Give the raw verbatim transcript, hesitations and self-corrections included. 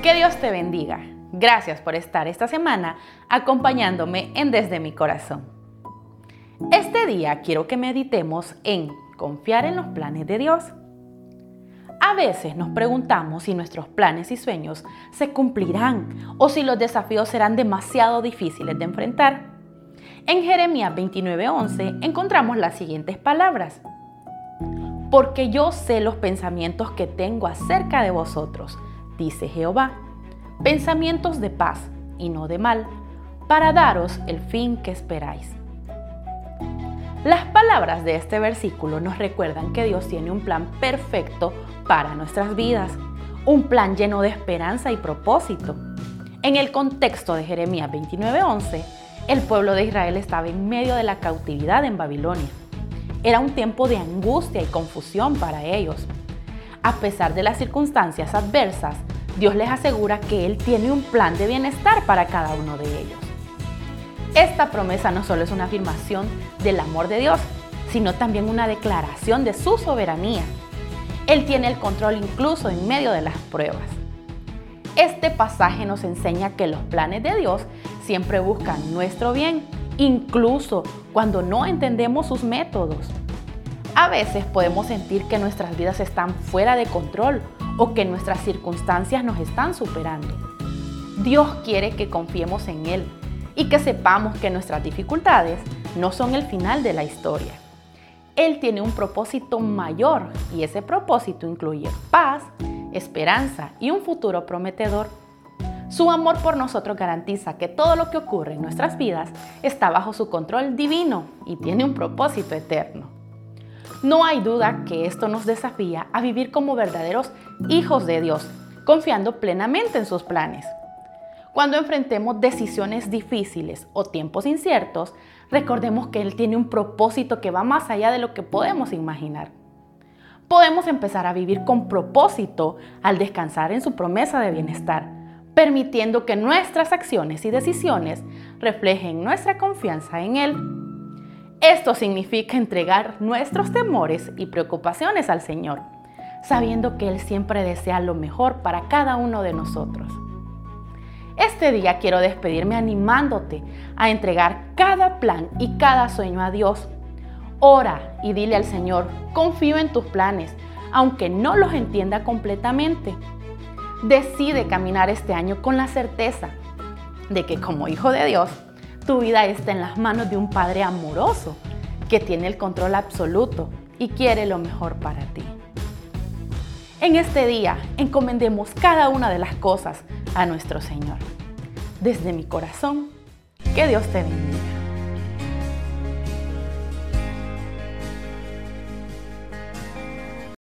Que Dios te bendiga. Gracias por estar esta semana acompañándome en Desde mi Corazón. Este día quiero que meditemos en confiar en los planes de Dios. A veces nos preguntamos si nuestros planes y sueños se cumplirán o si los desafíos serán demasiado difíciles de enfrentar. En Jeremías veintinueve once encontramos las siguientes palabras: porque yo sé los pensamientos que tengo acerca de vosotros, dice Jehová, pensamientos de paz y no de mal, para daros el fin que esperáis. Las palabras de este versículo nos recuerdan que Dios tiene un plan perfecto para nuestras vidas, un plan lleno de esperanza y propósito. En el contexto de Jeremías veintinueve once, el pueblo de Israel estaba en medio de la cautividad en Babilonia. Era un tiempo de angustia y confusión para ellos. A pesar de las circunstancias adversas, Dios les asegura que Él tiene un plan de bienestar para cada uno de ellos. Esta promesa no solo es una afirmación del amor de Dios, sino también una declaración de su soberanía. Él tiene el control incluso en medio de las pruebas. Este pasaje nos enseña que los planes de Dios siempre buscan nuestro bien, incluso cuando no entendemos sus métodos. A veces podemos sentir que nuestras vidas están fuera de control o que nuestras circunstancias nos están superando. Dios quiere que confiemos en Él y que sepamos que nuestras dificultades no son el final de la historia. Él tiene un propósito mayor y ese propósito incluye paz, esperanza y un futuro prometedor. Su amor por nosotros garantiza que todo lo que ocurre en nuestras vidas está bajo su control divino y tiene un propósito eterno. No hay duda que esto nos desafía a vivir como verdaderos hijos de Dios, confiando plenamente en sus planes. Cuando enfrentemos decisiones difíciles o tiempos inciertos, recordemos que Él tiene un propósito que va más allá de lo que podemos imaginar. Podemos empezar a vivir con propósito al descansar en su promesa de bienestar, permitiendo que nuestras acciones y decisiones reflejen nuestra confianza en Él. Esto significa entregar nuestros temores y preocupaciones al Señor, sabiendo que Él siempre desea lo mejor para cada uno de nosotros. Este día quiero despedirme animándote a entregar cada plan y cada sueño a Dios. Ora y dile al Señor: confío en tus planes, aunque no los entienda completamente. Decide caminar este año con la certeza de que como hijo de Dios, tu vida está en las manos de un Padre amoroso que tiene el control absoluto y quiere lo mejor para ti. En este día, encomendemos cada una de las cosas a nuestro Señor. Desde mi corazón, que Dios te bendiga.